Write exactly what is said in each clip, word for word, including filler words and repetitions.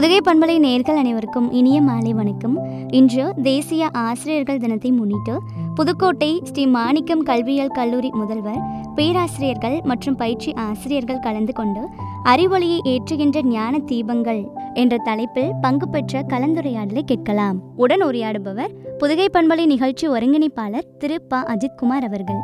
புதுகை பண்பலை நேயர்கள் அனைவருக்கும் இனிய மாலை வணக்கம். இன்று தேசிய ஆசிரியர்கள் தினத்தை முன்னிட்டு புதுக்கோட்டை ஸ்ரீ மாணிக்கம் கல்வியியல் கல்லூரி முதல்வர், பேராசிரியர்கள் மற்றும் பயிற்சி ஆசிரியர்கள் கலந்து கொண்டு அறிவொளியை ஏற்றுகின்ற ஞான தீபங்கள் என்ற தலைப்பில் பங்கு பெற்ற கலந்துரையாடலை கேட்கலாம். உடன் உரையாடுபவர் புதுகை பண்பலை நிகழ்ச்சி ஒருங்கிணைப்பாளர் திரு ப அஜித்குமார் அவர்கள்.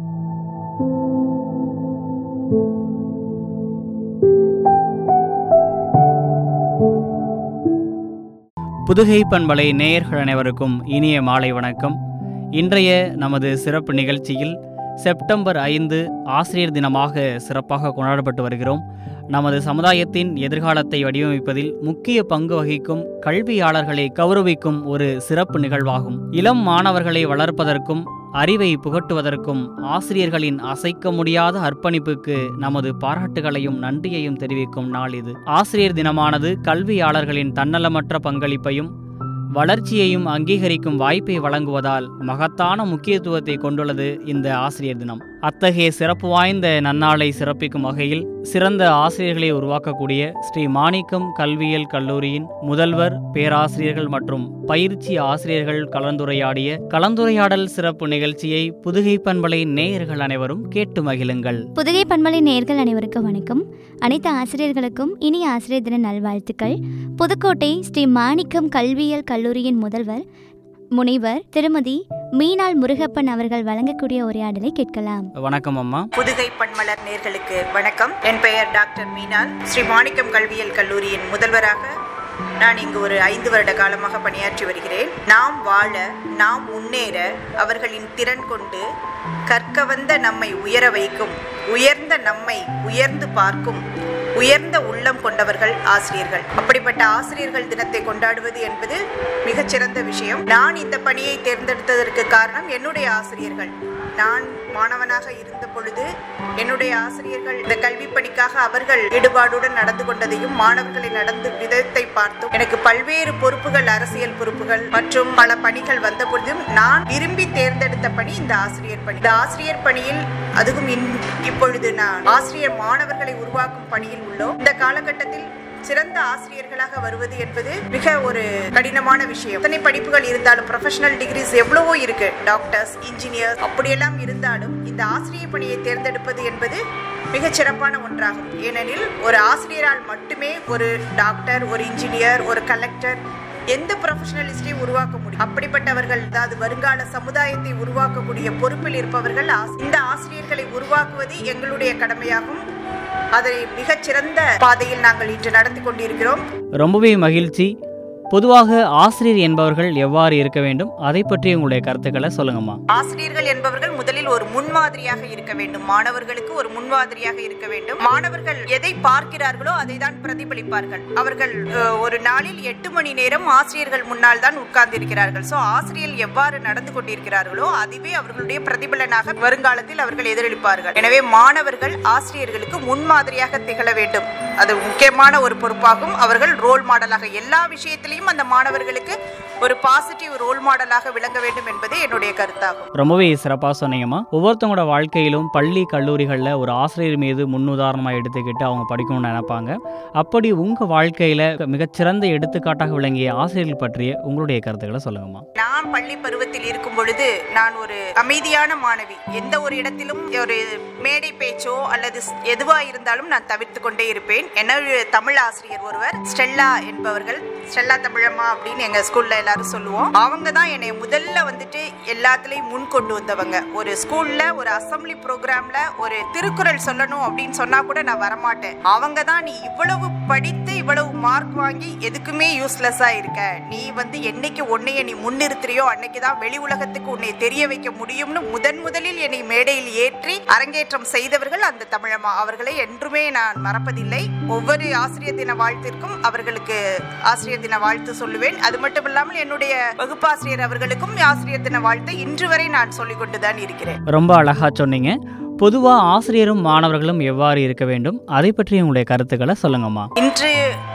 புதுகை பண்பலை நேயர்கள் அனைவருக்கும் இனிய மாலை வணக்கம். இன்றைய நமது சிறப்பு நிகழ்ச்சியில் செப்டம்பர் ஐந்து ஆசிரியர் தினமாக சிறப்பாக கொண்டாடப்பட்டு வருகிறோம். நமது சமுதாயத்தின் எதிர்காலத்தை வடிவமைப்பதில் முக்கிய பங்கு வகிக்கும் கல்வியாளர்களை கௌரவிக்கும் ஒரு சிறப்பு நிகழ்வாகும். இளம் மாணவர்களை வளர்ப்பதற்கும் அறிவை புகட்டுவதற்கும் ஆசிரியர்களின் அசைக்க முடியாத அர்ப்பணிப்புக்கு நமது பாராட்டுகளையும் நன்றியையும் தெரிவிக்கும் நாள் இது. ஆசிரியர் தினமானது கல்வியாளர்களின் தன்னலமற்ற பங்களிப்பையும் வளர்ச்சியையும் அங்கீகரிக்கும் வாய்ப்பை வழங்குவதால் மகத்தான முக்கியத்துவத்தை கொண்டுள்ளது இந்த ஆசிரியர் தினம். அத்தகைய சிறப்பு வாய்ந்த நன்னாளை சிறப்பிக்கும் வகையில் சிறந்த ஆசிரியர்களை உருவாக்கக்கூடிய ஸ்ரீ மாணிக்கம் கல்வியியல் கல்லூரியின் முதல்வர், பேராசிரியர்கள் மற்றும் பயிற்சி ஆசிரியர்கள் கலந்துரையாடிய கலந்துரையாடல் சிறப்பு நிகழ்ச்சியை புதுகை பண்பலை நேயர்கள் அனைவரும் கேட்டு மகிழுங்கள். புதுகை பண்பலை நேயர்கள் அனைவருக்கும் வணக்கம். அனைத்து ஆசிரியர்களுக்கும் இனிய ஆசிரியர் தின நல்வாழ்த்துக்கள். புதுக்கோட்டை ஸ்ரீ மாணிக்கம் கல்வியியல் கல்லூரியின் முதல்வர் முனைவர் திருமதி மீனாள் முருகப்பன் அவர்கள் வழங்கக்கூடிய உரையாடலை கேட்கலாம். வணக்கம் அம்மா. புதுகை பண்மலர் நேர்களுக்கு வணக்கம். என் பெயர் டாக்டர் மீனாள். ஸ்ரீ மாணிக்கம் கல்வியியல் கல்லூரியின் முதல்வராக நான் இங்கு ஒரு ஐந்து வருட காலமாக பணியாற்றி வருகிறேன். நாம் வாழ, நாம் முன்னேற அவர்களின் திறன் கொண்டு கற்க வந்த நம்மை உயர வைக்கும், உயர்ந்த நம்மை உயர்ந்து பார்க்கும் உயர்ந்த உள்ளம் கொண்டவர்கள் ஆசிரியர்கள். அப்படிப்பட்ட ஆசிரியர்கள் தினத்தை கொண்டாடுவது என்பது மிகச்சிறந்த விஷயம். நான் இந்த பணியை தேர்ந்தெடுத்ததற்கு காரணம் என்னுடைய ஆசிரியர்கள். நான் மாணவனாக இருந்த பொழுது என்னுடைய ஆசிரியர்கள் இந்த கல்வி பணிக்காக அவர்கள் ஈடுபாடுடன் நடந்து கொண்டதையும் மாணவர்களை நடந்து விதத்தை பார்த்தும் எனக்கு பல்வேறு பொறுப்புகள், அரசியல் பொறுப்புகள் மற்றும் பல பணிகள் வந்த பொழுதும் நான் விரும்பி தேர்ந்தெடுத்த பணி இந்த ஆசிரியர் பணி. இந்த ஆசிரியர் பணியில் அதுவும் இப்பொழுது நான் ஆசிரியர் மாணவர்களை உருவாக்கும் பணியில் உள்ளோம். இந்த காலகட்டத்தில் சிறந்த ஆசிரியர்களாக வருவது என்பது மிக ஒரு கடினமான விஷயம். எத்தனை படிப்புகள் இருந்தாலும், ப்ரொஃபஷனல் டிகிரிஸ் எவ்வளவோ இருக்கு, டாக்டர்ஸ், இன்ஜினியர்ஸ் அப்படியெல்லாம் இருந்தாலும் இந்த ஆசிரியர் பணியை தேர்ந்தெடுப்பது என்பது மிகச் சிறப்பான ஒன்றாகும். ஏனெனில் ஒரு ஆசிரியரால் மட்டுமே ஒரு டாக்டர், ஒரு இன்ஜினியர், ஒரு கலெக்டர், எந்த ப்ரொஃபஷனலிஸ்டையும் உருவாக்க முடியும். அப்படிப்பட்டவர்கள், அதாவது வருங்கால சமுதாயத்தை உருவாக்கக்கூடிய பொறுப்பில் இருப்பவர்கள். இந்த ஆசிரியர்களை உருவாக்குவது எங்களுடைய கடமையாகும். அதை மிகச்சிறந்த பாதையில் நாங்கள் இன்று நடத்தி கொண்டிருக்கிறோம். ரொம்பவே மகிழ்ச்சி. பொதுவாக ஆசிரியர் என்பவர்கள் எவ்வாறு இருக்க வேண்டும், அதை பற்றி உங்களுடைய கருத்துக்களை சொல்லுங்கம்மா. ஆசிரியர்கள் என்பவர்கள் முதலில் ஒரு முன்மாதிரியாக இருக்க வேண்டும். மாணவர்களுக்கு ஒரு முன்மாதிரியாக இருக்க வேண்டும். மாணவர்கள் எதை பார்க்கிறார்களோ அதை தான் பிரதிபலிப்பார்கள். அவர்கள் ஒரு நாளில் எட்டு மணி நேரம் ஆசிரியர்கள் முன்னால் தான் உட்கார்ந்து இருக்கிறார்கள். சோ ஆசிரியர் எவ்வாறு நடந்து கொண்டிருக்கிறார்களோ அதுவே அவர்களுடைய பிரதிபலனாக வருங்காலத்தில் அவர்கள் எதிரொலிப்பார்கள். எனவே மாணவர்கள் ஆசிரியர்களுக்கு முன்மாதிரியாக திகழ வேண்டும். அது முக்கியமான ஒரு பொறுப்பாகும். அவர்கள் ரோல் மாடலாக எல்லா விஷயத்திலும் அந்த மாணவர்களுக்கு ஒரு பாசிட்டிவ் ரோல் மாடலாக விளங்க வேண்டும் என்பதே என்னுடைய கருத்தாகும். ரொம்பவே சிறப்பாக சொன்னீங்கம்மா. ஒவ்வொருத்தவங்களோட வாழ்க்கையிலும் பள்ளி கல்லூரிகளில் ஒரு ஆசிரியர் மீது முன்னுதாரணமாக எடுத்துக்கிட்டு அவங்க படிக்கணும்னு நினைப்பாங்க. அப்படி உங்க வாழ்க்கையில மிகச்சிறந்த எடுத்துக்காட்டாக விளங்கிய ஆசிரியர்கள் பற்றிய உங்களுடைய கருத்துக்களை சொல்லுங்கம்மா. நான் பள்ளி பருவத்தில் இருக்கும் பொழுது நான் ஒரு அமைதியான மாணவி. எந்த ஒரு இடத்திலும் ஒரு மேடை பேச்சோ அல்லது எதுவா இருந்தாலும் நான் தவிர்த்து கொண்டே இருப்பேன். என்னுடைய தமிழ் ஆசிரியர் ஒருவர், ஸ்டெல்லா என்பவர்கள், ஸ்டெல்லா தமிழம்மா அப்படின்னு எங்க ஸ்கூல்ல எல்லாரும் சொல்லுவோம். அவங்க தான் என்னை முதல்ல வந்துட்டு எல்லாத்துலயும் முன் கொண்டு வந்தவங்க. ஒரு ஸ்கூல்ல ஒரு அசம்பிளி ப்ரோக்ராம்ல ஒரு திருக்குறள் சொல்லணும் அப்படின்னு சொன்னா கூட நான் வரமாட்டேன். அவங்க தான், நீ இவ்வளவு படித்து இவ்வளவு மார்க் வாங்கி எதுக்குமே யூஸ்லெஸ்ஸா இருக்க, நீ வந்து என்னைக்கு உன்னைய நீ முன்னிறுத்துறியோ அன்னைக்குதான் வெளி உலகத்துக்கு உன்னை தெரிய வைக்க முடியும்னு முதன் முதலில் என்னை மேடையில் ஏற்றி அரங்கேற்றம் செய்தவர்கள் அந்த தமிழம்மா. அவர்களை என்றுமே நான் மறப்பதில்லை. ஒவ்வொரு ஆசிரியர் தின வாழ்த்திற்கும் அவர்களுக்கு ஆசிரியர் தின வாழ்த்து சொல்லுவேன். அது மட்டும் இல்லாமல் என்னுடைய வகுப்பாசிரியர் அவர்களுக்கும் ஆசிரியர் தின வாழ்த்தை இன்று வரை நான் சொல்லிக் கொண்டுதான் இருக்கிறேன். ரொம்ப அழகா சொன்னீங்க. பொதுவாக ஆசிரியரும் மாணவர்களும் எவ்வாறு இருக்க வேண்டும், அதை பற்றி உங்களுடைய கருத்துக்களை சொல்லுங்கம்மா. இன்று உள்ள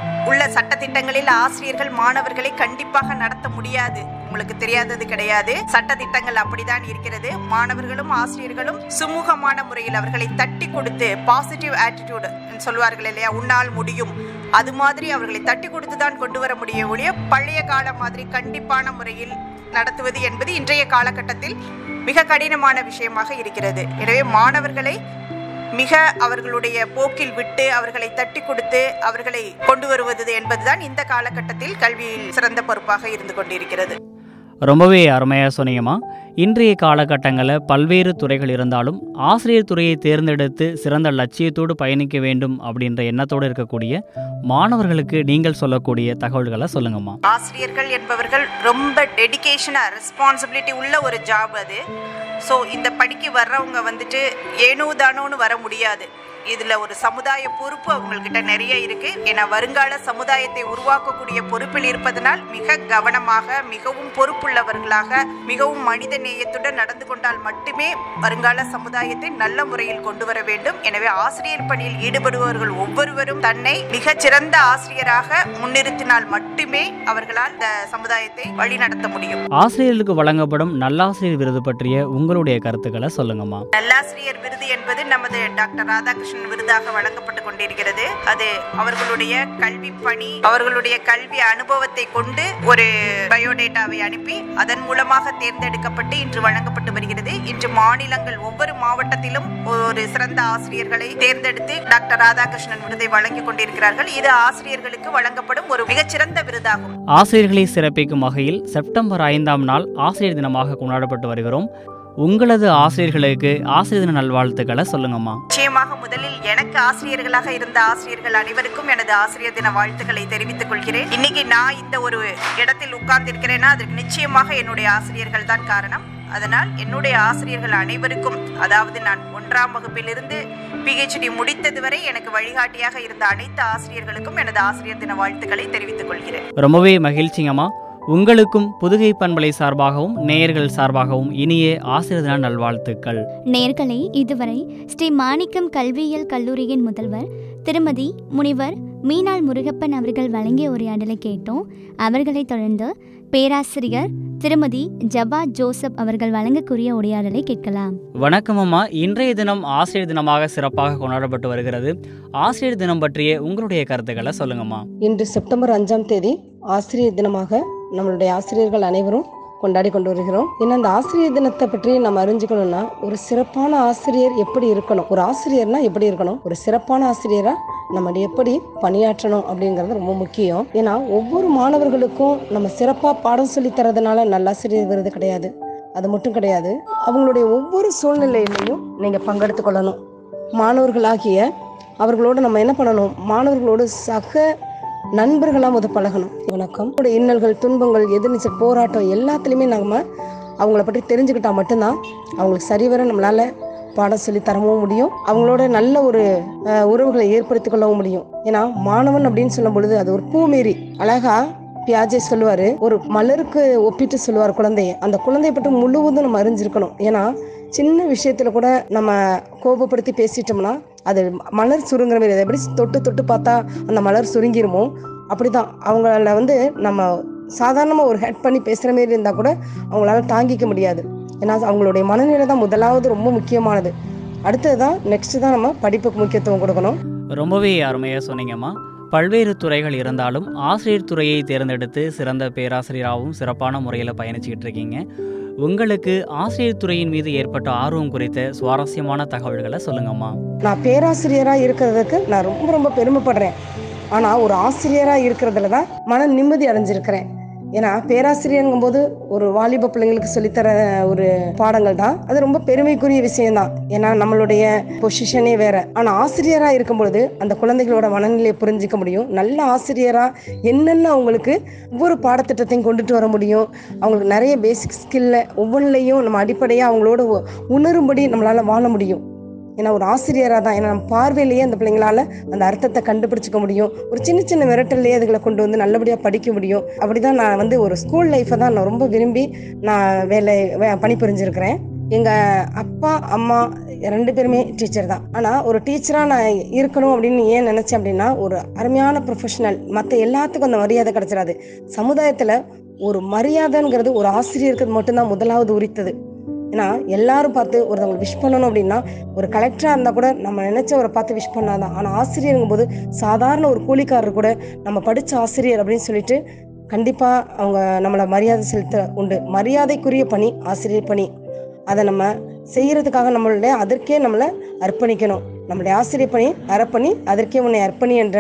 சட்டத்திட்டங்களில் ஆசிரியர்கள் மாணவர்களை கண்டிப்பாக நடத்த முடியாது. உங்களுக்கு தெரியாதது கிடையாது. சட்டத்திட்டங்கள் அப்படிதான் இருக்கிறது. மாணவர்களும் ஆசிரியர்களும் சுமூகமான முறையில் அவர்களை தட்டி கொடுத்து பாசிட்டிவ் ஆட்டிடியூட் சொல்வார்கள் இல்லையா, உன்னால் முடியும், அது மாதிரி அவர்களை தட்டி கொடுத்து தான் கொண்டு வர முடியும் ஒழிய பழைய கால மாதிரி கண்டிப்பான முறையில் நடத்துவது என்பது இன்றைய காலகட்டத்தில் மிக கடினமான விஷயமாக இருக்கிறது. எனவே மாணவர்களை மிக அவர்களுடைய போக்கில் விட்டு அவர்களை தட்டி கொடுத்து அவர்களை கொண்டு வருவது என்பதுதான் இந்த காலகட்டத்தில் கல்வியில் சிறந்த பொறுப்பாக இருந்து கொண்டிருக்கிறது. ரொம்பவே அருமையாக சொன்னீங்கம்மா. இன்றைய காலகட்டங்களில் பல்வேறு துறைகள் இருந்தாலும் ஆசிரியர் துறையை தேர்ந்தெடுத்து சிறந்த லட்சியத்தோடு பயணிக்க வேண்டும் அப்படின்ற எண்ணத்தோடு இருக்கக்கூடிய மாணவர்களுக்கு நீங்கள் சொல்லக்கூடிய தகவல்களை சொல்லுங்கம்மா. ஆசிரியர்கள் என்பவர்கள் ரொம்ப டெடிகேஷனா ரெஸ்பான்சிபிலிட்டி உள்ள ஒரு ஜாப் அது. ஸோ இந்த படிக்க வர்றவங்க வந்துட்டு ஏனோ தானோன்னு வர முடியாது. இதுல ஒரு சமுதாய பொறுப்பு அவங்கக்கிட்ட நிறைய இருக்கு. ஏன்னா வருங்கால சமுதாயத்தை உருவாக்கக்கூடிய பொறுப்பில் இருப்பதனால் மிக கவனமாக, மிகவும் பொறுப்புள்ளவர்களாக, மிகவும் மனித நேயத்துடன் நடந்து கொண்டால் மட்டுமே வருங்கால சமுதாயத்தை நல்ல முறையில் கொண்டு வர வேண்டும். எனவே ஆசிரியர் பணியில் ஈடுபடுபவர்கள் ஒவ்வொருவரும் தன்னை மிகச் சிறந்த ஆசிரியராக முன்னிறுத்தினால் மட்டுமே அவர்களால் இந்த சமுதாயத்தை வழிநடத்த முடியும். ஆசிரியர்களுக்கு வழங்கப்படும் நல்லாசிரியர் விருது பற்றிய உங்களுடைய கருத்துக்களை சொல்லுங்கம்மா. நல்லாசிரியர் விருது என்பது நமது டாக்டர் ராதாகிருஷ்ணன் விருதாக வழங்கப்பட்டு கொண்டிருக்கிறது. அது அவர்களுடைய கல்வி பணி, அவர்களுடைய கல்வி அனுபவத்தை கொண்டு ஒரு பயோடேட்டாவை அனுப்பி அதன் மூலமாக தேர்ந்தெடுக்கப்பட்டு இன்று வழங்கப்பட்டு வருகிறது. இன்று மாநிலங்கள் ஒவ்வொரு மாவட்டத்திலும் ஒரு சிறந்த ஆசிரியர்களை தேர்ந்தெடுத்து டாக்டர் ராதாகிருஷ்ணன் விருதை வழங்கி கொண்டிருக்கிறார்கள். இது ஆசிரியர்களுக்கு வழங்கப்படும் ஒரு மிகச்சிறந்த விருதாகும். ஆசிரியர்களை சிறப்பிக்கும் வகையில் செப்டம்பர் ஐந்தாம் நாள் ஆசிரியர் தினமாக கொண்டாடப்பட்டு வருகிறோம். உங்களது ஆசிரியர்களுக்கு ஆசிரியர் தின நல்வாழ்த்துக்களை சொல்லுங்கம்மா. நிச்சயமாக முதலில் எனக்கு ஆசிரியர்களாக இருந்த ஆசிரியர்கள் அனைவருக்கும் எனது ஆசிரியர் தின வாழ்த்துக்களை தெரிவித்துக் கொள்கிறேன். இன்னைக்கு நான் இந்த ஒரு இடத்தில் உட்கார்ந்து இருக்கிறேன்னா அதற்கு நிச்சயமாக என்னுடைய ஆசிரியர்கள் தான் காரணம். அதனால் என்னுடைய ஆசிரியர்கள் அனைவருக்கும், அதாவது நான் ஒன்றாம் வகுப்பிலிருந்து பிஹெச்டி முடித்தது வரை எனக்கு வழிகாட்டியாக இருந்த அனைத்து ஆசிரியர்களுக்கும் எனது ஆசிரியர் தின வாழ்த்துக்களை தெரிவித்துக் கொள்கிறேன். ரொம்பவே மகிழ்ச்சிங்கம்மா. உங்களுக்கும் புதுகை பண்பலை சார்பாகவும் நேயர்கள் சார்பாகவும் இனிய ஆசிரியர் தின நல்வாழ்த்துக்கள். நேயர்களே, இதுவரை ஸ்ரீ மாணிக்கம் கல்வியியல் கல்லூரியின் முதல்வர் திருமதி முனிவர் மீனாள் முருகப்பன் அவர்கள் வழங்கிய உரையாடலை கேட்டோம். அவர்களை தொடர்ந்து பேராசிரியர் திருமதி ஜபா ஜோசப் அவர்கள் வழங்கக்கூடிய உரையாடலை கேட்கலாம். வணக்கம் அம்மா. இன்றைய தினம் ஆசிரியர் தினமாக சிறப்பாக கொண்டாடப்பட்டு வருகிறது. ஆசிரியர் தினம் பற்றிய உங்களுடைய கருத்துக்களை சொல்லுங்கம்மா. இன்று செப்டம்பர் அஞ்சாம் தேதி ஆசிரியர் தினமாக நம்மளுடைய ஆசிரியர்கள் அனைவரும் கொண்டாடி கொண்டு வருகிறோம். ஏன்னா அந்த ஆசிரியர் தினத்தை பற்றி நம்ம அறிஞ்சுக்கணும்னா ஒரு சிறப்பான ஆசிரியர் எப்படி இருக்கணும், ஒரு ஆசிரியர்னா எப்படி இருக்கணும், ஒரு சிறப்பான ஆசிரியரா நம்ம எப்படி பணியாற்றணும் அப்படிங்கிறது ரொம்ப முக்கியம். ஏன்னா ஒவ்வொரு மாணவர்களுக்கும் நம்ம சிறப்பாக பாடம் சொல்லி தரதுனால நல்லாசிரியர் விருது கிடையாது. அது மட்டும் கிடையாது, அவங்களுடைய ஒவ்வொரு சூழ்நிலையிலையும் நீங்கள் பங்கெடுத்து கொள்ளணும். மாணவர்களாகிய அவர்களோடு நம்ம என்ன பண்ணணும், மாணவர்களோடு சக நண்பர்களாக முத பழகணும். வணக்கம். இன்னல்கள், துன்பங்கள், எதிர்நீச்சல், போராட்டம் எல்லாத்துலேயுமே நம்ம அவங்கள பற்றி தெரிஞ்சுக்கிட்டா மட்டும்தான் அவங்களுக்கு சரிவர நம்மளால் பாடம் சொல்லி தரவும் முடியும், அவங்களோட நல்ல ஒரு உறவுகளை ஏற்படுத்தி கொள்ளவும் முடியும். ஏன்னா மாணவன் அப்படின்னு சொல்லும் பொழுது அது ஒரு பூமேரி. அழகா பியாஜே சொல்லுவாரு, ஒரு மலருக்கு ஒப்பிட்டு சொல்லுவார் குழந்தைய. அந்த குழந்தைய பற்றி முழுவதும் நம்ம அறிஞ்சிருக்கணும். ஏன்னா சின்ன விஷயத்துல கூட நம்ம கோபப்படுத்தி பேசிட்டோம்னா அது மலர் சுருங்குற மாதிரி, அதை எப்படி தொட்டு தொட்டு பார்த்தா அந்த மலர் சுருங்கிருமோ அப்படிதான் அவங்கள வந்து நம்ம சாதாரணமாக ஒரு ஹெட் பண்ணி பேசுகிற மாரி இருந்தால் கூட அவங்களால தாங்கிக்க முடியாது. ஏன்னா அவங்களுடைய மனநிலை தான் முதலாவது ரொம்ப முக்கியமானது. அடுத்தது தான் நெக்ஸ்ட்டு தான் நம்ம படிப்புக்கு முக்கியத்துவம் கொடுக்கணும். ரொம்பவே அருமையாக சொன்னீங்கம்மா. பல்வேறு துறைகள் இருந்தாலும் ஆசிரியர் துறையை தேர்ந்தெடுத்து சிறந்த பேராசிரியராகவும் சிறப்பான முறையில் பயணிச்சுக்கிட்டு இருக்கீங்க. உங்களுக்கு ஆசிரியர் துறையின் மீது ஏற்பட்ட ஆர்வம் குறித்த சுவாரஸ்யமான தகவல்களை சொல்லுங்கம்மா. நான் பேராசிரியராக இருக்கிறதுக்கு நான் ரொம்ப ரொம்ப பெருமைப்படுறேன். ஆனால் ஒரு ஆசிரியராக இருக்கிறதுல தான் மன நிம்மதி அடைஞ்சிருக்கிறேன். ஏன்னா பேராசிரியருங்கும் போது ஒரு வாலிப பிள்ளைங்களுக்கு சொல்லித்தர ஒரு பாடங்கள் தான், அது ரொம்ப பெருமைக்குரிய விஷயம்தான். ஏன்னா நம்மளுடைய பொசிஷனே வேற. ஆனால் ஆசிரியராக இருக்கும் பொழுது அந்த குழந்தைகளோட மனநிலையை புரிஞ்சிக்க முடியும். நல்ல ஆசிரியராக என்னென்ன அவங்களுக்கு ஒவ்வொரு பாடத்திட்டத்தையும் கொண்டுட்டு வர முடியும், அவங்களுக்கு நிறைய பேசிக் ஸ்கில்ல ஒவ்வொன்றிலையும் நம்ம அடிப்படையாக அவங்களோட உணரும்படி நம்மளால வாழ முடியும். ஏன்னா ஒரு ஆசிரியராக தான், ஏன்னா நம்ம பார்வையிலேயே அந்த பிள்ளைங்களால அந்த அர்த்தத்தை கண்டுபிடிச்சிக்க முடியும். ஒரு சின்ன சின்ன மிரட்டல்லையே அதுகளை கொண்டு வந்து நல்லபடியாக படிக்க முடியும். அப்படிதான் நான் வந்து ஒரு ஸ்கூல் லைஃப்பை தான் நான் ரொம்ப விரும்பி நான் வேலை பணிபுரிஞ்சிருக்கிறேன். எங்கள் அப்பா அம்மா ரெண்டு பேருமே டீச்சர் தான். ஆனால் ஒரு டீச்சராக நான் இருக்கணும் அப்படின்னு ஏன் நினச்சேன் அப்படின்னா, ஒரு அருமையான ப்ரொஃபஷனல், மற்ற எல்லாத்துக்கும் அந்த மரியாதை கிடச்சிடாது. சமுதாயத்தில் ஒரு மரியாதைங்கிறது ஒரு ஆசிரியருக்கு மட்டும்தான் முதலாவது உரித்தது. ஏன்னா எல்லாரும் பார்த்து ஒருத்தவங்களை விஷ் பண்ணணும் அப்படின்னா, ஒரு கலெக்டராக இருந்தால் கூட நம்ம நினைச்சவரை பார்த்து விஷ் பண்ணாதான். ஆனால் ஆசிரியருங்கும் போது சாதாரண ஒரு கூலிக்காரர் கூட நம்ம படித்த ஆசிரியர் அப்படின்னு சொல்லிட்டு கண்டிப்பாக அவங்க நம்மளை மரியாதை செலுத்த உண்டு. மரியாதைக்குரிய பணி ஆசிரியர் பணி. அதை நம்ம செய்கிறதுக்காக நம்மளுடைய அதற்கே நம்மளை அர்ப்பணிக்கணும். நம்மளுடைய ஆசிரியர் பணி அறப்பணி, அதற்கே உன்னை அர்ப்பணி என்ற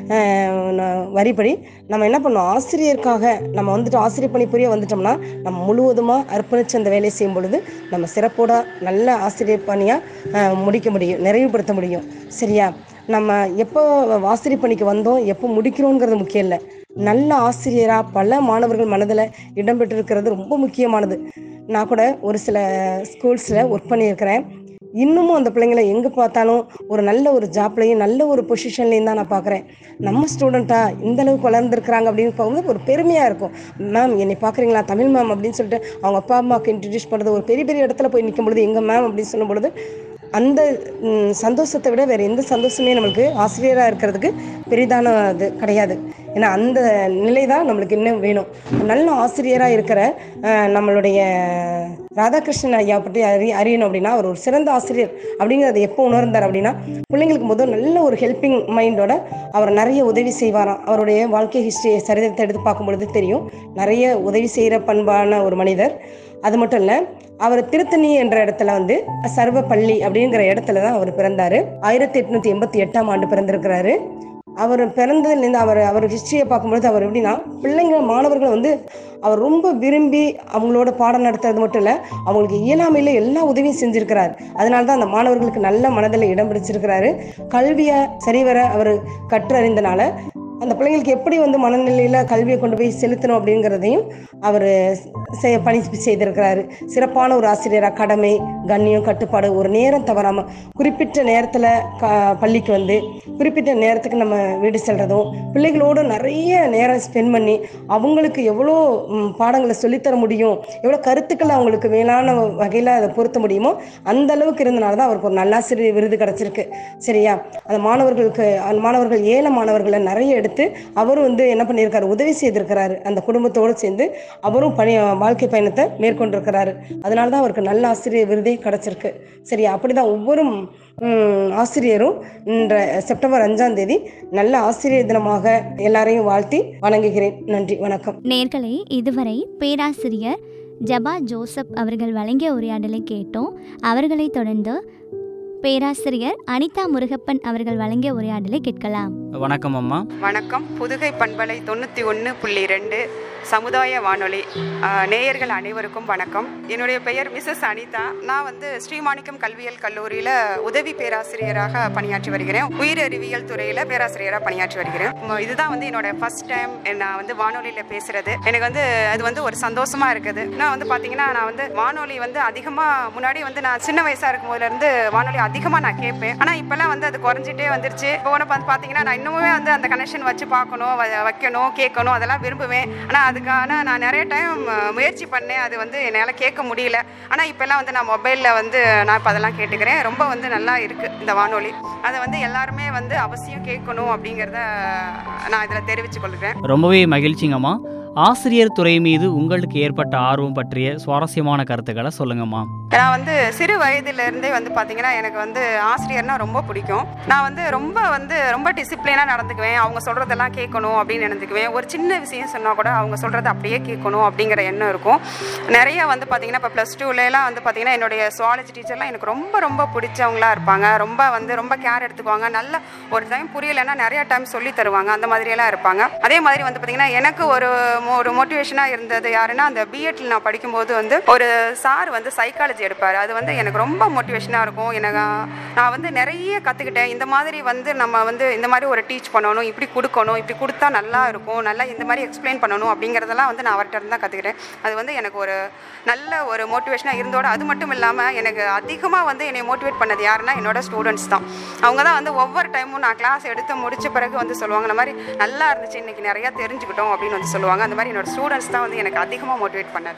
வரிப்படி நம்ம என்ன பண்ணோம், ஆசிரியருக்காக நம்ம வந்துட்டு ஆசிரியர் பணி புரிய வந்துட்டோம்னா நம்ம முழுவதுமாக அர்ப்பணித்து அந்த வேலையை செய்யும் பொழுது நம்ம சிறப்போட நல்ல ஆசிரியர் பணியாக முடிக்க முடியும், நிறைவுபடுத்த முடியும். சரியா? நம்ம எப்போ ஆசிரியர் பணிக்கு வந்தோம், எப்போ முடிக்கிறோங்கிறது முக்கியம் இல்லை. நல்ல ஆசிரியராக பல மாணவர்கள் மனதில் இடம்பெற்றிருக்கிறது ரொம்ப முக்கியமானது. நான் கூட ஒரு சில ஸ்கூல்ஸில் ஒர்க் பண்ணியிருக்கிறேன். இன்னமும் அந்த பிள்ளைங்களை எங்கே பார்த்தாலும் ஒரு நல்ல ஒரு ஜாப்லையும் நல்ல ஒரு பொசிஷன்லையும் தான் நான் பார்க்குறேன். நம்ம ஸ்டூடெண்ட்டாக இந்த அளவுக்கு வளர்ந்துருக்குறாங்க அப்படின்னு பார்க்கும்போது ஒரு பெருமையாக இருக்கும். மேம் என்னை பார்க்குறீங்களா, தமிழ் மேம் அப்படின்னு சொல்லிட்டு அவங்க அப்பா அம்மாவுக்கு இன்ட்ரடியூஸ் பண்ணுறது, ஒரு பெரிய பெரிய இடத்துல போய் நிற்கும் பொழுது எங்கள் மேம் அப்படின்னு சொல்லும் பொழுது அந்த சந்தோஷத்தை விட வேறு எந்த சந்தோஷமே நம்மளுக்கு ஆசிரியராக இருக்கிறதுக்கு பெரிதான அது கிடையாது. ஏன்னா அந்த நிலை தான் நம்மளுக்கு இன்னும் வேணும். நல்ல ஆசிரியராக இருக்கிற நம்மளுடைய ராதாகிருஷ்ணன் ஐயா பற்றி அறி அறியணும் அப்படின்னா, அவர் ஒரு சிறந்த ஆசிரியர் அப்படிங்கிறத எப்போ உணர்ந்தார் அப்படின்னா, பிள்ளைங்களுக்கு முதல் நல்ல ஒரு ஹெல்பிங் மைண்டோட அவர் நிறைய உதவி செய்வாராம். அவருடைய வாழ்க்கை ஹிஸ்ட்ரி சரித்திரத்தை எடுத்து பார்க்கும் பொழுது தெரியும், நிறைய உதவி செய்கிற பண்பான ஒரு மனிதர். அது மட்டும் இல்லை, அவர் திருத்தணி என்ற இடத்துல வந்து சர்வப்பள்ளி அப்படிங்கிற இடத்துல தான் அவர் பிறந்தார். ஆயிரத்தி எட்நூற்றி எண்பத்தி எட்டாம் ஆண்டு பிறந்திருக்கிறாரு. அவர் பிறந்ததுலேருந்து அவர் அவர் ஹிஸ்ட்ரியை பார்க்கும்பொழுது அவர் எப்படின்னா, பிள்ளைங்க மாணவர்களை வந்து அவர் ரொம்ப விரும்பி அவங்களோட பாடம் நடத்துறது மட்டும் இல்லை, அவங்களுக்கு இயலாமையில் எல்லா உதவியும் செஞ்சுருக்கிறார். அதனால தான் அந்த மாணவர்களுக்கு நல்ல மனதில் இடம் பிடிச்சிருக்கிறாரு. கல்வியை சரிவர அவர் கற்றறிந்தனால அந்த பிள்ளைங்களுக்கு எப்படி வந்து மனநிலையில் கல்வியை கொண்டு போய் செலுத்தணும் அப்படிங்கிறதையும் அவர் செய் பணி செய்திருக்கிறாரு. சிறப்பான ஒரு ஆசிரியராக கடமை, கண்ணியம், கட்டுப்பாடு, ஒரு நேரம் தவறாமல் குறிப்பிட்ட நேரத்தில் க பள்ளிக்கு வந்து குறிப்பிட்ட நேரத்துக்கு நம்ம வீடு செல்றதும், பிள்ளைகளோடு நிறைய நேரம் ஸ்பெண்ட் பண்ணி அவங்களுக்கு எவ்வளோ பாடங்களை சொல்லித்தர முடியும், எவ்வளோ கருத்துக்களை அவங்களுக்கு மேலான வகையில் அதை பொருத்த முடியுமோ அந்த அளவுக்கு இருந்தனால தான் அவருக்கு ஒரு நல்லாசிரியர் விருது கிடச்சிருக்கு. சரியா? அந்த மாணவர்களுக்கு அந்த மாணவர்கள் ஏழை மாணவர்களை நிறைய எடுத்து அவரும் வந்து என்ன பண்ணியிருக்காரு, உதவி செய்திருக்கிறாரு. அந்த குடும்பத்தோடு சேர்ந்து அவரும் பணி வாழ்க்கை பயணத்தை மேற்கொண்டிருக்கிறாரு. அதனால தான் அவருக்கு நல்ல ஆசிரியர் விருதே கிடச்சிருக்கு. சரியா? அப்படிதான் ஒவ்வொரு ஆசிரியரும் இன்ற செப்டம்பர் அஞ்சாம் தேதி நல்ல ஆசிரியர் தினமாக எல்லாரையும் வாழ்த்தி வணங்குகிறேன். நன்றி, வணக்கம். நேர்களே, இதுவரை பேராசிரியர் ஜபா ஜோசப் அவர்கள் வழங்கிய உரையாடலை கேட்டோம். அவர்களை தொடர்ந்து பேராசிரியர் அனிதா முருகப்பன் அவர்கள் வழங்கிய உரையாடலை கேட்கலாம். வணக்கம் அம்மா. வணக்கம். புதுகை பண்பலை தொண்ணூற்றி ஒன்று புள்ளி ரெண்டு சமுதாய வானொலி நேயர்கள் அனைவருக்கும் வணக்கம். என்னுடைய பெயர் மிஸ்ஸஸ் அனிதா. நான் வந்து ஸ்ரீமாணிக்கம் கல்வியியல் கல்லூரியில் உதவி பேராசிரியராக பணியாற்றி வருகிறேன். உயிரறிவியல் துறையில் பேராசிரியராக பணியாற்றி வருகிறேன். இதுதான் வந்து என்னோட ஃபர்ஸ்ட் டைம் நான் வந்து வானொலியில் பேசுறது. எனக்கு வந்து அது வந்து ஒரு சந்தோஷமா இருக்குது. நான் வந்து பார்த்தீங்கன்னா, நான் வந்து வானொலி வந்து அதிகமாக முன்னாடி வந்து நான் சின்ன வயசாக இருக்கும் போதுலேருந்து வானொலி அதிகமாக நான் கேட்பேன். ஆனால் இப்போல்லாம் வந்து அது குறைஞ்சிட்டே வந்துருச்சு. இப்போ வந்து பார்த்தீங்கன்னா, நான் இன்னுமே வந்து அந்த கனெக்ஷன் வச்சு பார்க்கணும், வைக்கணும், கேட்கணும், அதெல்லாம் விரும்புவேன். ஆனால் அதுக்கான நான் நிறைய டைம் முயற்சி பண்ணேன், அது வந்து என்னால் கேட்க முடியல. ஆனால் இப்போல்லாம் வந்து நான் மொபைலில் வந்து நான் இப்போ அதெல்லாம் கேட்டுக்கிறேன். ரொம்ப வந்து நல்லா இருக்குது இந்த வானொலி. அதை வந்து எல்லாருமே வந்து அவசியம் கேட்கணும் அப்படிங்கிறத நான் இதில் தெரிவித்துக் கொள்கிறேன். ரொம்பவே மகிழ்ச்சிங்கம்மா. ஆசிரியர் துறை மீது உங்களுக்கு ஏற்பட்ட ஆர்வம் பற்றிய சுவாரஸ்யமான கருத்துக்களை சொல்லுங்கம்மா. நான் வந்து சிறு வயதிலிருந்தே வந்து பார்த்தீங்கன்னா, எனக்கு வந்து ஆசிரியர்னா ரொம்ப பிடிக்கும். நான் வந்து ரொம்ப வந்து ரொம்ப டிசிப்ளினாக நடந்துக்குவேன். அவங்க சொல்கிறதெல்லாம் கேட்கணும் அப்படின்னு நினைத்துக்குவேன். ஒரு சின்ன விஷயம் சொன்னால் கூட அவங்க சொல்கிறத அப்படியே கேட்கணும் அப்படிங்கிற எண்ணம் இருக்கும். நிறைய வந்து பார்த்தீங்கன்னா, இப்போ ப்ளஸ் டூலலாம் வந்து பார்த்தீங்கன்னா, என்னுடைய சுவாலஜி டீச்சர்லாம் எனக்கு ரொம்ப ரொம்ப பிடிச்சவங்களா இருப்பாங்க. ரொம்ப வந்து ரொம்ப கேர் எடுத்துக்குவாங்க. நல்ல ஒரு டைம் புரியலைன்னா நிறைய டைம் சொல்லி தருவாங்க. அந்த மாதிரியெல்லாம் இருப்பாங்க. அதே மாதிரி வந்து பார்த்தீங்கன்னா, எனக்கு ஒரு ஒரு மோட்டிவேஷனாக இருந்தது யாருன்னா, அந்த பிஎட்ல நான் படிக்கும்போது வந்து ஒரு சார் வந்து சைக்காலஜி எடுப்பார். அது வந்து எனக்கு ரொம்ப மோட்டிவேஷனாக இருக்கும். எனக்கு நான் வந்து நிறைய கற்றுக்கிட்டேன். இந்த மாதிரி வந்து நம்ம வந்து இந்த மாதிரி ஒரு டீச் பண்ணணும், இப்படி கொடுக்கணும், இப்படி கொடுத்தா நல்லா இருக்கும், நல்லா இந்த மாதிரி எக்ஸ்பிளைன் பண்ணணும் அப்படிங்கிறதெல்லாம் வந்து நான் அவர்கிட்ட இருந்து தான் கற்றுக்கிட்டேன். அது வந்து எனக்கு ஒரு நல்ல ஒரு மோட்டிவேஷனாக இருந்தோட, அது மட்டும் இல்லாமல் எனக்கு அதிகமாக வந்து என்னை மோட்டிவேட் பண்ணது யாருன்னா என்னோட ஸ்டூடெண்ட்ஸ் தான். அவங்க தான் வந்து ஒவ்வொரு டைமும் நான் கிளாஸ் எடுத்து முடிச்ச பிறகு வந்து சொல்லுவாங்க, இந்த மாதிரி நல்லா இருந்துச்சு, இன்னைக்கு நிறையா தெரிஞ்சுக்கிட்டோம் அப்படின்னு வந்து சொல்லுவாங்க. அந்த மாதிரி என்னோட ஸ்டூடெண்ட்ஸ் தான் வந்து எனக்கு அதிகமாக மோட்டிவேட் பண்ணது.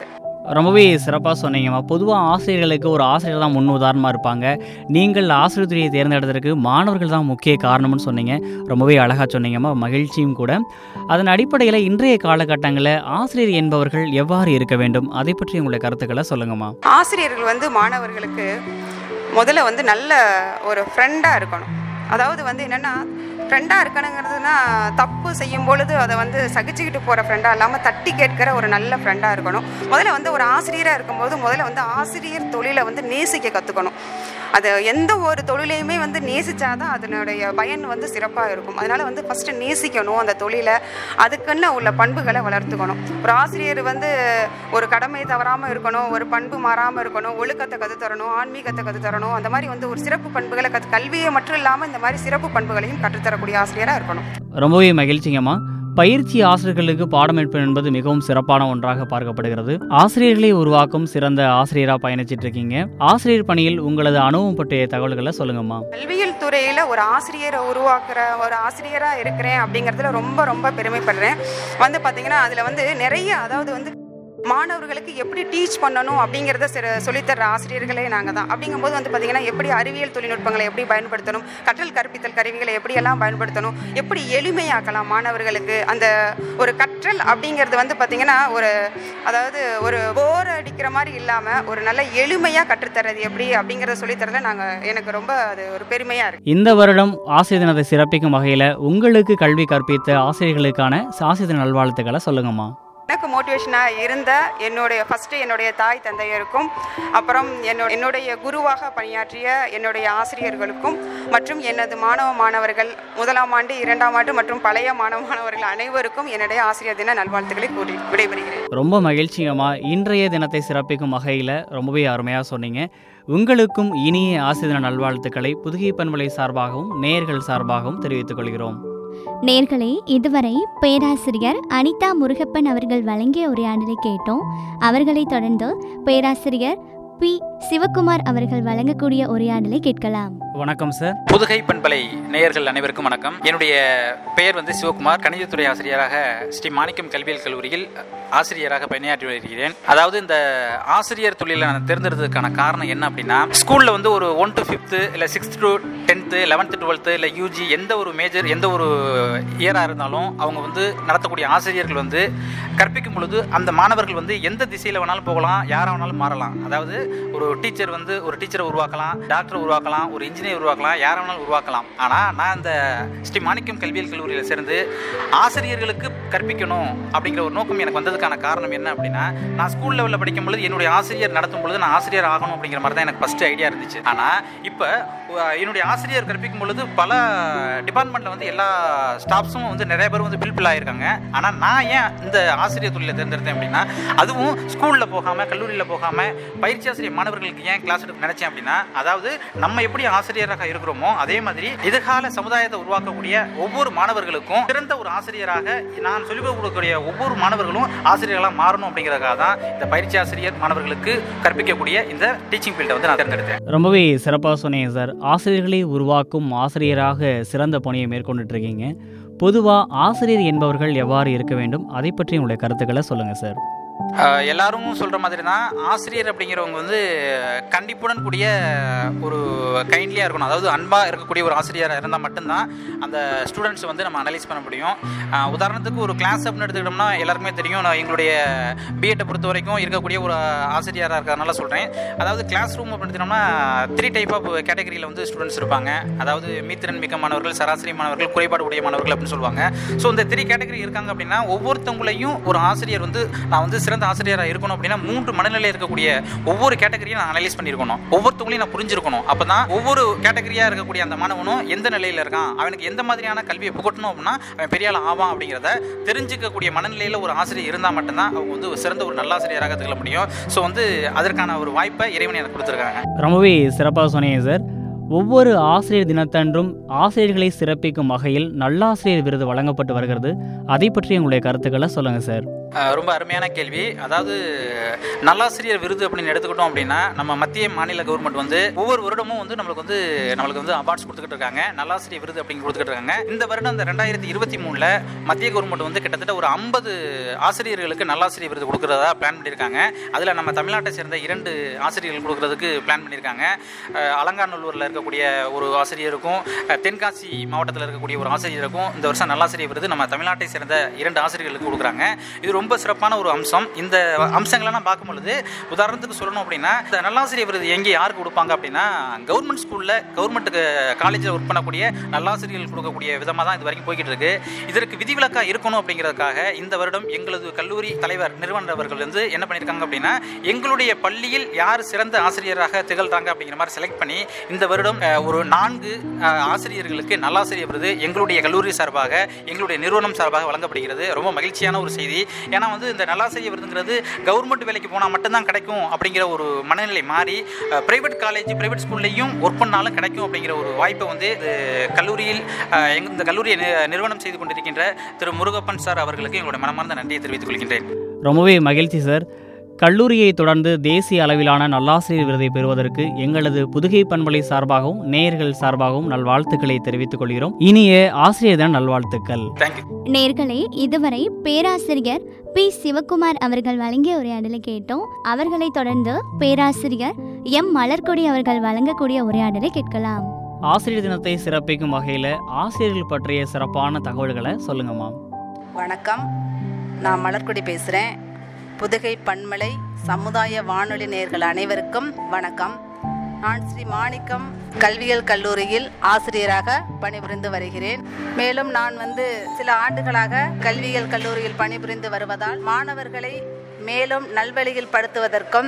ரொம்பவே சிறப்பாக சொன்னீங்கம்மா. பொதுவாக ஆசிரியர்களுக்கு ஒரு ஆசிரியர் தான் முன் உதாரணமாக இருப்பாங்க. நீங்கள் ஆசிரியர் துறையை தேர்ந்தெடுத்ததற்கு மாணவர்கள் தான் முக்கிய காரணம்னு சொன்னீங்க. ரொம்பவே அழகாக சொன்னீங்கம்மா, மகிழ்ச்சியும் கூட. அதன் அடிப்படையில் இன்றைய காலகட்டங்களில் ஆசிரியர் என்பவர்கள் எவ்வாறு இருக்க வேண்டும், அதை பற்றி உங்களுடைய கருத்துக்களை சொல்லுங்கம்மா. ஆசிரியர்கள் வந்து மாணவர்களுக்கு முதல்ல வந்து நல்ல ஒரு ஃப்ரெண்டாக இருக்கணும். அதாவது வந்து என்னென்னா, ஃப்ரெண்டாக இருக்கணுங்கிறதுனா தப்பு செய்யும் பொழுது அதை வந்து சகிச்சுக்கிட்டு போகிற ஃப்ரெண்டாக இல்லாமல் தட்டி கேட்கிற ஒரு நல்ல ஃப்ரெண்டாக இருக்கணும். முதல்ல வந்து ஒரு ஆசிரியராக இருக்கும்போது முதல்ல வந்து ஆசிரியர் தொழிலை வந்து நேசிக்க கற்றுக்கணும். அது எந்த ஒரு தொழிலையுமே வந்து நேசித்தாதான் அதனுடைய பயன் வந்து சிறப்பாக இருக்கும். அதனால் வந்து ஃபஸ்ட்டு நேசிக்கணும் அந்த தொழிலை, அதுக்குன்னு உள்ள பண்புகளை வளர்த்துக்கணும். ஒரு ஆசிரியர் வந்து ஒரு கடமை தவறாமல் இருக்கணும், ஒரு பண்பு மாறாமல் இருக்கணும், ஒழுக்கத்தை கற்றுத்தரணும், ஆன்மீகத்தை கற்றுத்தரணும். அந்த மாதிரி வந்து ஒரு சிறப்பு பண்புகளை கற்று கல்வியை மட்டும் இல்லாமல் இந்த மாதிரி சிறப்பு பண்புகளையும் கற்றுத்தரக்கூடிய ஆசிரியராக இருக்கணும். ரொம்பவே மகிழ்ச்சிங்கம்மா. பயிற்சி ஆசிரியர்களுக்கு பாடமெடுப்பது என்பது மிகவும் சிறப்பான ஒன்றாக பார்க்கப்படுகிறது. ஆசிரியர்களை உருவாக்கும் சிறந்த ஆசிரியராக பயணிச்சிட்டு இருக்கீங்க. ஆசிரியர் பணியில் உங்களது அனுபவம் பற்றிய தகவல்களை சொல்லுங்கம்மா. கல்வியல் துறையில் ஒரு ஆசிரியரை உருவாக்குற ஒரு ஆசிரியராக இருக்கிறேன் அப்படிங்கிறதுல ரொம்ப ரொம்ப பெருமைப்படுறேன். வந்து பார்த்தீங்கன்னா அதில் வந்து நிறைய, அதாவது வந்து மாணவர்களுக்கு எப்படி டீச் பண்ணணும் அப்படிங்கிறத சில சொல்லித்தர ஆசிரியர்களே நாங்கள் தான். அப்படிங்கும்போது வந்து பார்த்திங்கன்னா எப்படி அறிவியல் தொழில்நுட்பங்களை எப்படி பயன்படுத்தணும், கற்றல் கற்பித்தல் கருவிகளை எப்படியெல்லாம் பயன்படுத்தணும், எப்படி எளிமையாக்கலாம் மாணவர்களுக்கு. அந்த ஒரு கற்றல் அப்படிங்கிறது வந்து பார்த்திங்கன்னா ஒரு, அதாவது ஒரு போர் அடிக்கிற மாதிரி இல்லாமல் ஒரு நல்ல எளிமையாக கற்றுத்தரது எப்படி அப்படிங்கிறத சொல்லித்தரல நாங்கள், எனக்கு ரொம்ப அது ஒரு பெருமையாக இருக்குது. இந்த வருடம் ஆசிரியர் தினத்தை சிறப்பிக்கும் வகையில் உங்களுக்கு கல்வி கற்பித்த ஆசிரியர்களுக்கான ஆசிரியர் தின நல்வாழ்த்துக்களை சொல்லுங்கம்மா. எனக்கு மோட்டிவேஷனாக இருந்த என்னுடைய ஃபஸ்ட்டு என்னுடைய தாய் தந்தையருக்கும், அப்புறம் என்னோட என்னுடைய குருவாக பணியாற்றிய என்னுடைய ஆசிரியர்களுக்கும், மற்றும் எனது மாணவ மாணவர்கள் முதலாம் ஆண்டு, இரண்டாம் ஆண்டு மற்றும் பழைய மாணவ மாணவர்கள் அனைவருக்கும் என்னுடைய ஆசிரியர் தின நல்வாழ்த்துக்களை கூறி விடைபெறுகிறேன். ரொம்ப மகிழ்ச்சிங்கம்மா. இன்றைய தினத்தை சிறப்பிக்கும் வகையில் ரொம்பவே அருமையாக சொன்னீங்க. உங்களுக்கும் இனிய ஆசிரியர் தின நல்வாழ்த்துக்களை புதுகை பண்பலை சார்பாகவும் நேயர்கள் சார்பாகவும் தெரிவித்துக் கொள்கிறோம். நேர்களே, இதுவரை பேராசிரியர் அனிதா முருகப்பன் அவர்கள் வழங்கிய உரையாடலை கேட்டோம். அவர்களை தொடர்ந்து பேராசிரியர் பி சிவகுமார் அவர்கள் வழங்கக்கூடிய உரையாடலை கேட்கலாம். வணக்கம் சார். புதுகை பண்பலை நேயர்கள் அனைவருக்கும் வணக்கம். என்னுடைய பெயர் வந்து சிவகுமார். கணிதத்துறை ஆசிரியராக ஸ்ரீ மாணிக்கம் கல்வியல் கல்லூரியில் ஆசிரியராக பணியாற்றி வருகிறேன். அதாவது இந்த ஆசிரியர் தொழிலை நான் தேர்ந்தெடுத்ததுக்கான காரணம் என்ன அப்படின்னா, ஸ்கூலில் வந்து ஒரு ஒன் டு ஃபிஃப்த்து இல்லை sixth to tenth eleventh twelfth இல்லை யூஜி எந்த ஒரு மேஜர் எந்த ஒரு இயராக இருந்தாலும் அவங்க வந்து நடத்தக்கூடிய ஆசிரியர்கள் வந்து கற்பிக்கும் பொழுது அந்த மாணவர்கள் வந்து எந்த திசையில் வேணாலும் போகலாம், யாராக வேணாலும் மாறலாம். அதாவது ஒரு டீச்சர் வந்து ஒரு டீச்சரை உருவாக்கலாம், டாக்டரை உருவாக்கலாம், ஒரு இன்ஜினியர் உருவாக்கலாம், யாரை வேணாலும் உருவாக்கலாம். ஆனால் நான் இந்த ஸ்ரீ மாணிக்கம் கல்வியல் கல்லூரியில் சேர்ந்து ஆசிரியர்களுக்கு கற்பிக்கணும் அப்படிங்கிற ஒரு நோக்கம் எனக்கு வந்ததுக்கான காரணம் என்ன அப்படின்னா, நான் ஸ்கூல் லெவலில் படிக்கும் பொழுது என்னுடைய ஆசிரியர் நடத்தும் பொழுது நான் ஆசிரியர் ஆகணும் அப்படிங்கிற மாதிரி தான் எனக்கு ஃபஸ்ட்டு ஐடியா இருந்துச்சு. ஆனால் இப்போ என்னுடைய ஆசிரியர் கற்பிக்கும் பொழுது பல டிபார்ட்மெண்ட்டில் வந்து எல்லா ஸ்டாஃப்ஸும் வந்து நிறைய பேர் வந்து பில்பில் ஆகிருக்காங்க. ஆனால் நான் ஏன் இந்த ஆசிரியர் தொழிலை தேர்ந்தெடுத்தேன் அப்படின்னா, அதுவும் ஸ்கூலில் போகாமல் கல்லூரியில் போகாமல் பயிற்சி ஆசிரியர் மாணவர்களுக்கு ஏன் கிளாஸ் எடுக்க நினைச்சேன் அப்படின்னா, அதாவது நம்ம எப்படி ஆசிரியராக இருக்கிறோமோ அதே மாதிரி எதிர்கால சமுதாயத்தை உருவாக்கக்கூடிய ஒவ்வொரு மாணவர்களுக்கும் சிறந்த ஒரு ஆசிரியராக நான் சொல்லிக் கொடுக்கக்கூடிய ஒவ்வொரு மாணவர்களும் ஆசிரியர்களாக மாறணும் அப்படிங்கிறதுக்காக தான் இந்த பயிற்சி ஆசிரியர் மாணவர்களுக்கு கற்பிக்கக்கூடிய இந்த டீச்சிங் ஃபீல்டை வந்து நான் தேர்ந்தெடுத்தேன். ரொம்பவே சிறப்பாக சொன்னீங்க சார். ஆசிரியர்களை உருவாக்கும் ஆசிரியராக சிறந்த பணியை மேற்கொண்டுட்டு இருக்கீங்க. பொதுவாக ஆசிரியர் என்பவர்கள் எவ்வாறு இருக்க வேண்டும், அதை பற்றி உங்களுடைய கருத்துக்களை சொல்லுங்கள் சார். எல்லாரும் சொல்கிற மாதிரி தான் ஆசிரியர் அப்படிங்கிறவங்க வந்து கண்டிப்புடன் கூடிய ஒரு கைண்ட்லியாக இருக்கணும். அதாவது அன்பாக இருக்கக்கூடிய ஒரு ஆசிரியராக இருந்தால் மட்டும்தான் அந்த ஸ்டூடெண்ட்ஸை வந்து நம்ம அனலைஸ் பண்ண முடியும். உதாரணத்துக்கு ஒரு கிளாஸ் அப்படின்னு எடுத்துக்கிட்டோம்னா எல்லாருக்குமே தெரியும், நான் எங்களுடைய பிஎட்டை பொறுத்த வரைக்கும் இருக்கக்கூடிய ஒரு ஆசிரியராக இருக்கிறதுனால சொல்கிறேன். அதாவது கிளாஸ் ரூம் அப்படின்னு எடுத்துக்கிட்டோம்னா த்ரீ டைப் ஆஃப் கேட்டகரியில் வந்து ஸ்டூடெண்ட்ஸ் இருப்பாங்க. அதாவது மீத்திறன் மிக்க மாணவர்கள், சராசரி மாணவர்கள், குறைபாடு உடைய மாணவர்கள் அப்படின்னு சொல்லுவாங்க. ஸோ இந்த த்ரீ கேட்டகரி இருக்காங்க அப்படின்னா ஒவ்வொருத்தவங்களையும் ஒரு ஆசிரியர் வந்து நான் வந்து சிறந்த ஆசிரியராக இருக்கணும் அப்படின்னா மூன்று மனநிலை இருக்கக்கூடிய ஒவ்வொரு கேட்டகரியும் நான் அனலைஸ் பண்ணியிருக்கணும். ஒவ்வொருத்தவங்களையும் நான் புரிஞ்சிருக்கணும். அப்போ தான் ஒவ்வொரு கேட்டகரியாக இருக்கக்கூடிய அந்த மாணவனும் எந்த நிலையில் இருக்கான், அவனுக்கு எந்த மாதிரியான கல்வியை புகட்டணும் அப்படின்னா அவன் பெரிய ஆள் ஆவான் அப்படிங்கிறத தெரிஞ்சிக்கக்கூடிய மனநிலையில் ஒரு ஆசிரியர் இருந்தால் மட்டும்தான் அவங்க வந்து சிறந்த ஒரு நல்ல ஆசிரியராக திகழ முடியும். ஸோ வந்து அதற்கான ஒரு வாய்ப்பை இறைவன் எனக்கு கொடுத்துருக்காங்க. ரொம்பவே சிறப்பாக சொன்னீங்க சார். ஒவ்வொரு ஆசிரியர் தினத்தன்றும் ஆசிரியர்களை சிறப்பிக்கும் வகையில் நல்லாசிரியர் விருது வழங்கப்பட்டு வருகிறது. அதை பற்றி உங்களுடைய கருத்துக்களை சொல்லுங்கள் சார். ரொம்ப அருமையான கேள்வி. அதாவது நல்லாசிரியர் விருது அப்படின்னு எடுத்துக்கிட்டோம் அப்படின்னா நம்ம மத்திய மாநில கவர்மெண்ட் வந்து ஒவ்வொரு வருடமும் வந்து நம்மளுக்கு வந்து நம்மளுக்கு வந்து அவார்ட்ஸ் கொடுத்துக்கிட்டு இருக்காங்க, நல்லாசிரியர் விருது அப்படின்னு கொடுத்துக்கிட்டு இருக்காங்க. இந்த வருடம் இந்த ரெண்டாயிரத்தி இருபத்தி மூணுல மத்திய கவர்மெண்ட் வந்து கிட்டத்தட்ட ஒரு ஐம்பது ஆசிரியர்களுக்கு நல்லாசிரியர் விருது கொடுக்கறதா பிளான் பண்ணியிருக்காங்க. அதில் நம்ம தமிழ்நாட்டை சேர்ந்த இரண்டு ஆசிரியர்கள் கொடுக்கறதுக்கு பிளான் பண்ணியிருக்காங்க. அலங்காநல்லூரில் இருக்கக்கூடிய ஒரு ஆசிரியருக்கும் தென்காசி மாவட்டத்தில் இருக்கக்கூடிய ஒரு ஆசிரியருக்கும் இந்த வருஷம் நல்லாசிரியர் விருது நம்ம தமிழ்நாட்டை சேர்ந்த இரண்டு ஆசிரியர்களுக்கு கொடுக்குறாங்க. இது ரொம்ப சிறப்பான ஒரு அம்சம். இந்த அம்சங்களெல்லாம் பார்க்கும் பொழுது உதாரணத்துக்கு சொல்லணும் அப்படின்னா இந்த நல்லாசிரியர் விருது எங்கே யாருக்கு கொடுப்பாங்க அப்படின்னா கவர்மெண்ட் ஸ்கூலில் கவர்மெண்ட்டுக்கு காலேஜில் ஒர்க் பண்ணக்கூடிய நல்லாசிரியர்கள் கொடுக்கக்கூடிய விதமாக தான் இது வரைக்கும் போய்கிட்டு இருக்கு. இதற்கு விதிவிலக்காக இருக்கணும் அப்படிங்கிறதுக்காக இந்த வருடம் எங்களது கல்லூரி தலைவர் நிறுவனர் அவர்கள் வந்து என்ன பண்ணியிருக்காங்க அப்படின்னா எங்களுடைய பள்ளியில் யார் சிறந்த ஆசிரியராக திகழ்றாங்க அப்படிங்கிற மாதிரி செலக்ட் பண்ணி இந்த வருடம் ஒரு நான்கு ஆசிரியர்களுக்கு நல்லாசிரியர் விருது எங்களுடைய கல்லூரி சார்பாக எங்களுடைய நிறுவனம் சார்பாக வழங்கப்படுகிறது. ரொம்ப மகிழ்ச்சியான ஒரு செய்தி. ஏன்னா வந்து இந்த நல்லாசிரியர் விருதுங்கிறது கவர்மெண்ட் வேலைக்கு போனால் மட்டும்தான் கிடைக்கும் அப்படிங்கிற ஒரு மனநிலை மாறி பிரைவேட் காலேஜ் பிரைவேட் ஸ்கூல்லையும் ஒர்க் பண்ணாலும் கிடைக்கும் அப்படிங்கிற ஒரு வாய்ப்பை வந்து கல்லூரியில் இந்த கல்லூரியை நிறுவனம் செய்து கொண்டிருக்கின்ற திரு முருகப்பன் சார் அவர்களுக்கு எங்களுடைய மனமார்ந்த நன்றியை தெரிவித்துக் கொள்கின்றேன். ரொம்பவே மகிழ்ச்சி சார். கல்லூரியை தொடர்ந்து தேசிய அளவிலான நல்லாசிரியர் விருதை பெறுவதற்கு எங்களது புதுகை பண்பலை சார்பாகவும் நேயர்கள் சார்பாகவும் நல்வாழ்த்துக்களை தெரிவித்துக் கொள்கிறோம். இனிய ஆசிரியர் தின நல்வாழ்த்துக்கள். நேயர்களே, இதுவரை பேராசிரியர் பி சிவகுமார் அவர்கள் வழங்கிய உரையாடலை கேட்டோம். அவர்களை தொடர்ந்து பேராசிரியர் எம் மலர்கொடி அவர்கள் வழங்கக்கூடிய உரையாடலை கேட்கலாம். ஆசிரியர் தினத்தை சிறப்பிக்கும் வகையில் ஆசிரியர்கள் பற்றிய சிறப்பான தகவல்களை சொல்லுங்கம்மா. வணக்கம், நான் மலர்கொடி பேசுகிறேன். புதுகை பண்பலை சமுதாய வானொலி நேயர்கள் அனைவருக்கும் வணக்கம். நான் ஸ்ரீ மாணிக்கம் கல்வியியல் கல்லூரியில் ஆசிரியராக பணிபுரிந்து வருகிறேன். மேலும் நான் வந்து சில ஆண்டுகளாக கல்வியியல் கல்லூரியில் பணிபுரிந்து வருவதால் மாணவர்களை மேலும் நல்வழியில் படுத்துவதற்கும்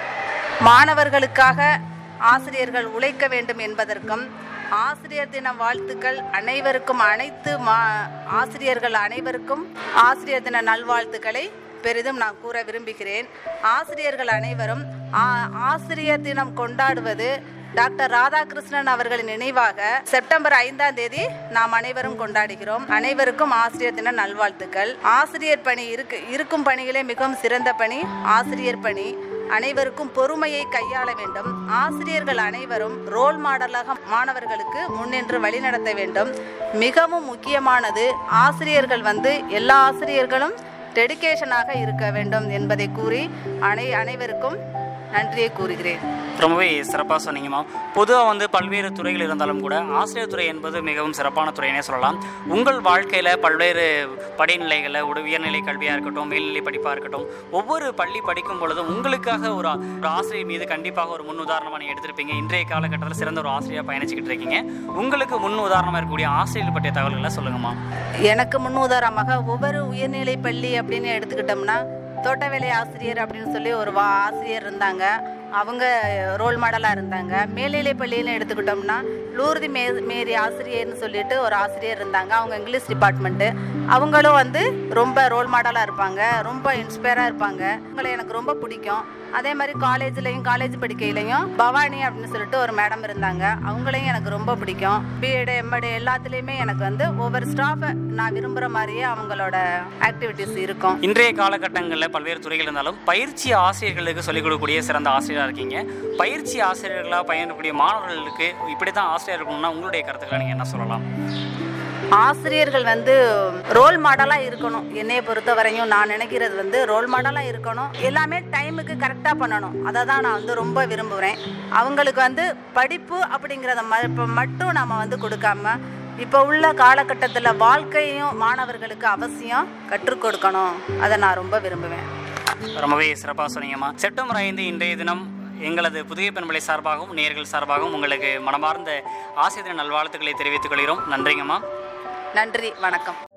மாணவர்களுக்காக ஆசிரியர்கள் உழைக்க வேண்டும் என்பதற்கும் ஆசிரியர் தின வாழ்த்துக்கள் அனைவருக்கும் அனைத்து மா ஆசிரியர்கள் அனைவருக்கும் ஆசிரியர் தின நல்வாழ்த்துக்களை பெரிதும் நான் கூற விரும்புகிறேன். ஆசிரியர்கள் அனைவரும் ஆசிரியர் தினம் கொண்டாடுவது டாக்டர் ராதாகிருஷ்ணன் அவர்களின் நினைவாக செப்டம்பர் ஐந்தாம் தேதி நாம் அனைவரும் கொண்டாடுகிறோம். அனைவருக்கும் ஆசிரியர் தின நல்வாழ்த்துக்கள். ஆசிரியர் பணி இருக்கு இருக்கும் பணிகளே மிகவும் சிறந்த பணி ஆசிரியர் பணி. அனைவருக்கும் பொறுமையை கையாள வேண்டும். ஆசிரியர்கள் அனைவரும் ரோல் மாடலாக மாணவர்களுக்கு முன்னின்று வழிநடத்த வேண்டும். மிகவும் முக்கியமானது ஆசிரியர்கள் வந்து எல்லா ஆசிரியர்களும் டெடிகேஷனாக இருக்க வேண்டும் என்பதை கூறி அனை அனைவருக்கும் நன்றியை கூறுகிறேன். ரொம்பவே சிறப்பாக சொன்னீங்கம்மா. பொதுவாக வந்து பல்வேறு துறைகள் இருந்தாலும் கூட ஆசிரியர் துறை என்பது மிகவும் சிறப்பான துறையினே சொல்லலாம். உங்கள் வாழ்க்கையில் பல்வேறு படிநிலைகளில் உட உயர்நிலை கல்வியாக இருக்கட்டும், மேல்நிலை படிப்பாக இருக்கட்டும், ஒவ்வொரு பள்ளி படிக்கும் பொழுதும் உங்களுக்காக ஒரு ஒரு ஆசிரியர் மீது கண்டிப்பாக ஒரு முன் உதாரணமாக நீங்கள் எடுத்திருப்பீங்க. இன்றைய காலகட்டத்தில் சிறந்த ஒரு ஆசிரியராக பயணிச்சுக்கிட்டு இருக்கீங்க. உங்களுக்கு முன் உதாரணமாக இருக்கக்கூடிய ஆசிரியர்கள் பற்றிய தகவல்களை சொல்லுங்கம்மா. எனக்கு முன் உதாரணமாக ஒவ்வொரு உயர்நிலை பள்ளி அப்படின்னு எடுத்துக்கிட்டோம்னா தோட்டவேலை ஆசிரியர் அப்படின்னு சொல்லி ஒரு வா ஆசிரியர் இருந்தாங்க. அவங்க ரோல் மாடலாக இருந்தாங்க. மேல்நிலை பள்ளியில் எடுத்துக்கிட்டோம்னா லூர்தி மே மேரி ஆசிரியர்னு சொல்லிட்டு ஒரு ஆசிரியர் இருந்தாங்க. அவங்க இங்கிலீஷ் டிபார்ட்மெண்ட்டு. அவங்களும் வந்து ரொம்ப ரோல் மாடலாக இருப்பாங்க, ரொம்ப இன்ஸ்பயராக இருப்பாங்க. அவங்களை எனக்கு ரொம்ப பிடிக்கும். அதே மாதிரி காலேஜ்லேயும் காலேஜ் படிக்கையிலையும் பவானி அப்படின்னு சொல்லிட்டு ஒரு மேடம் இருந்தாங்க. அவங்களையும் எனக்கு ரொம்ப பிடிக்கும். பிஎட் எம்எட் எல்லாத்துலேயுமே எனக்கு வந்து ஒவ்வொரு ஸ்டாஃபை நான் விரும்புகிற மாதிரியே அவங்களோட ஆக்டிவிட்டிஸ் இருக்கும். இன்றைய காலகட்டங்களில் பல்வேறு துறைகள் இருந்தாலும் பயிற்சி ஆசிரியர்களுக்கு சொல்லிக் கொடுக்கக்கூடிய சிறந்த ஆசிரியராக இருக்கீங்க. பயிற்சி ஆசிரியர்களாக பயன்படக்கூடிய மாணவர்களுக்கு இப்படி தான் ஆசிரியர் இருக்கணும்னா உங்களுடைய கருத்துக்களை நீங்கள் என்ன சொல்லலாம்? ஆசிரியர்கள் வந்து ரோல் மாடலாக இருக்கணும். என்னையை பொறுத்த வரையும் நான் நினைக்கிறது வந்து ரோல் மாடலாக இருக்கணும். எல்லாமே டைமுக்கு கரெக்டாக பண்ணணும். அதை தான் நான் வந்து ரொம்ப விரும்புகிறேன். அவங்களுக்கு வந்து படிப்பு அப்படிங்கிறத ம இப்போ மட்டும் நம்ம வந்து கொடுக்காம இப்போ உள்ள காலகட்டத்தில் வாழ்க்கையும் மாணவர்களுக்கு அவசியம் கற்றுக் கொடுக்கணும். அதை நான் ரொம்ப விரும்புவேன். ரொம்பவே சிறப்பாக சொன்னீங்கம்மா. செப்டம்பர் ஐந்து இன்றைய தினம் எங்களது புதுகை பண்பலை சார்பாகவும் நேயர்கள் சார்பாகவும் உங்களுக்கு மனமார்ந்த ஆசிரியர் நல்வாழ்த்துக்களை தெரிவித்துக் கொள்கிறோம். நன்றிங்கம்மா. நன்றி, வணக்கம்.